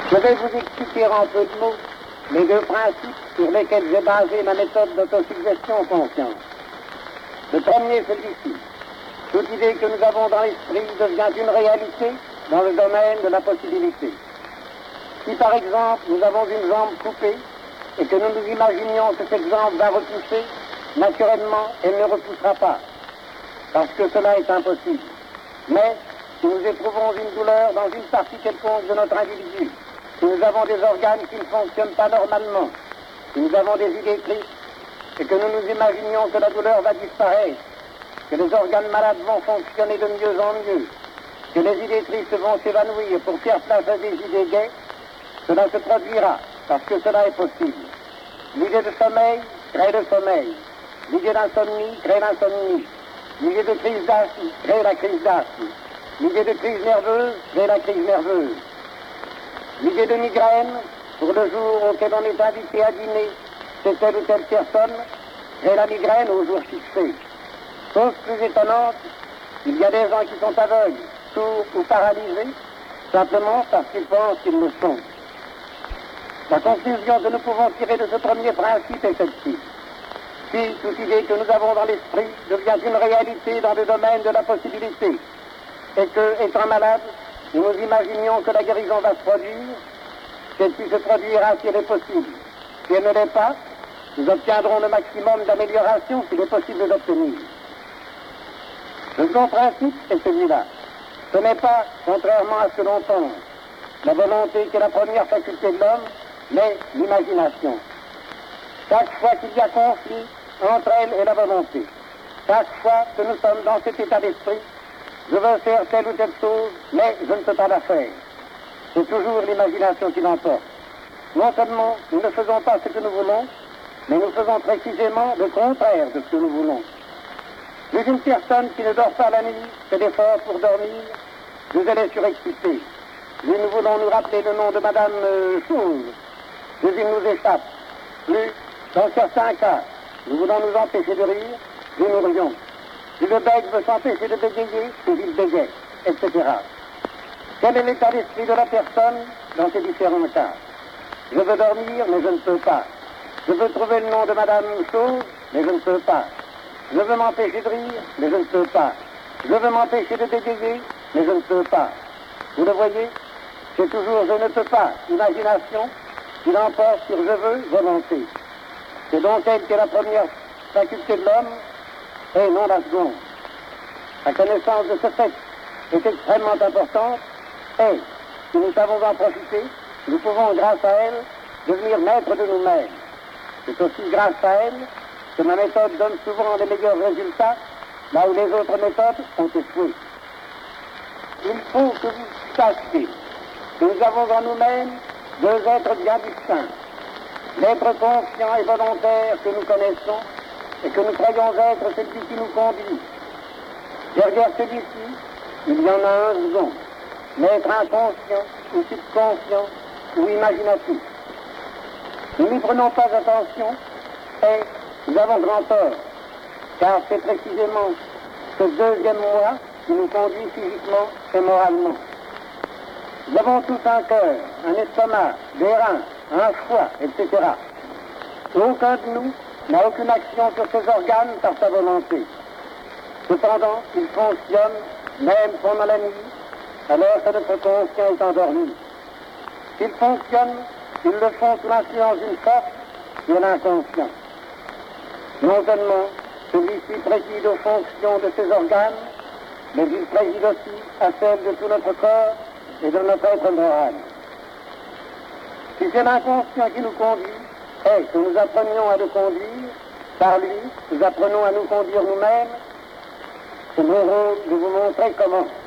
Je vais vous expliquer en peu de mots les deux principes sur lesquels j'ai basé ma méthode d'autosuggestion consciente. Le premier, celui-ci. Toute idée que nous avons dans l'esprit devient une réalité dans le domaine de la possibilité. Si par exemple nous avons une jambe coupée et que nous nous imaginions que cette jambe va repousser, naturellement elle ne repoussera pas, parce que cela est impossible. Mais si nous éprouvons une douleur dans une partie quelconque de notre individu, si nous avons des organes qui ne fonctionnent pas normalement, si nous avons des idées tristes et que nous nous imaginions que la douleur va disparaître, que les organes malades vont fonctionner de mieux en mieux, que les idées tristes vont s'évanouir pour faire place à des idées gaies, cela se produira, parce que cela est possible. L'idée de sommeil crée le sommeil. L'idée d'insomnie crée l'insomnie. L'idée de crise d'asthme crée la crise d'asthme. L'idée de crise nerveuse crée la crise nerveuse. L'idée de migraine, pour le jour auquel on est invité à dîner chez telle ou telle personne, crée la migraine au jour fixé. Chose plus étonnante, il y a des gens qui sont aveugles, sourds ou paralysés, simplement parce qu'ils pensent qu'ils le sont. La conclusion que nous pouvons tirer de ce premier principe est celle-ci. Si toute idée que nous avons dans l'esprit devient une réalité dans le domaine de la possibilité, et que, étant malade, nous nous imaginions que la guérison va se produire, celle-ci se produira si elle est possible. Si elle ne l'est pas, nous obtiendrons le maximum d'amélioration qu'il est possible d'obtenir. Le second principe est celui-là. Ce n'est pas, contrairement à ce que l'on pense, la volonté qui est la première faculté de l'homme, mais l'imagination. Chaque fois qu'il y a conflit entre elle et la volonté, chaque fois que nous sommes dans cet état d'esprit, je veux faire telle ou telle chose, mais je ne peux pas la faire. C'est toujours l'imagination qui l'emporte. Non seulement nous ne faisons pas ce que nous voulons, mais nous faisons précisément le contraire de ce que nous voulons. Plus une personne qui ne dort pas la nuit fait d'efforts pour dormir, plus elle est surexcitée. Plus nous voulons nous rappeler le nom de Madame Chose, plus il nous échappe. Plus, dans certains cas, nous voulons nous empêcher de rire, plus nous rions. Plus le bec veut s'empêcher de bégayer, plus il bégaye, etc. Quel est l'état d'esprit de la personne dans ces différents cas? Je veux dormir, mais je ne peux pas. Je veux trouver le nom de Madame Chose, mais je ne peux pas. Je veux m'empêcher de rire, mais je ne peux pas. Je veux m'empêcher de bégayer, mais je ne peux pas. Vous le voyez, c'est toujours je ne peux pas, imagination, qui l'emporte sur je veux, volonté. C'est donc elle qui est la première faculté de l'homme, et non la seconde. La connaissance de ce fait est extrêmement importante, et si nous savons en profiter, nous pouvons, grâce à elle, devenir maîtres de nous-mêmes. C'est aussi grâce à elle que ma méthode donne souvent les meilleurs résultats, là où les autres méthodes ont échoué. Il faut que vous sachiez que nous avons en nous-mêmes deux êtres bien distincts. L'être conscient et volontaire que nous connaissons et que nous croyons être celui qui nous conduit. Derrière celui-ci, il y en a un second, l'être inconscient ou subconscient ou imaginatif. Nous n'y prenons pas attention et nous avons grand tort, car c'est précisément ce deuxième moi qui nous conduit physiquement et moralement. Nous avons tous un cœur, un estomac, des reins, un foie, etc. Aucun de nous n'a aucune action sur ces organes par sa volonté. Cependant, ils fonctionnent même pendant la nuit, alors que notre conscient est endormi. S'ils fonctionnent, ils le font sous l'influence d'une force qui est l'inconscient. Non seulement celui-ci préside aux fonctions de ces organes, mais il préside aussi à celles de tout notre corps et de notre être moral. Si c'est l'inconscient qui nous conduit, et que nous apprenions à le conduire, par lui, nous apprenons à nous conduire nous-mêmes, c'est mon rôle de vous montrer comment.